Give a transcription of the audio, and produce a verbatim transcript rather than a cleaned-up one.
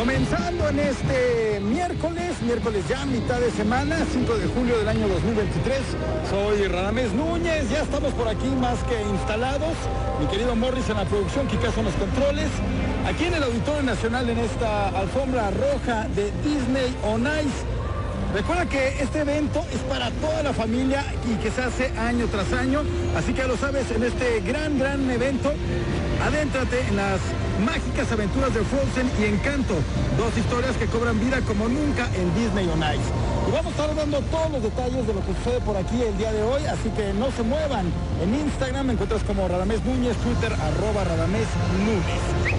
Comenzando en este miércoles, miércoles ya mitad de semana, cinco de julio del año dos mil veintitrés. Soy Radamés Núñez, ya estamos por aquí más que instalados. Mi querido Morris en la producción, Kikazo en los controles. Aquí en el Auditorio Nacional, en esta alfombra roja de Disney on Ice. Recuerda que este evento es para toda la familia y que se hace año tras año. Así que ya lo sabes, en este gran, gran evento, adéntrate en las mágicas aventuras de Frozen y Encanto. Dos historias que cobran vida como nunca en Disney on Ice. Y vamos a estar dando todos los detalles de lo que sucede por aquí el día de hoy, así que no se muevan. En Instagram me encuentras como Radamés Núñez, Twitter arroba Radamés Núñez.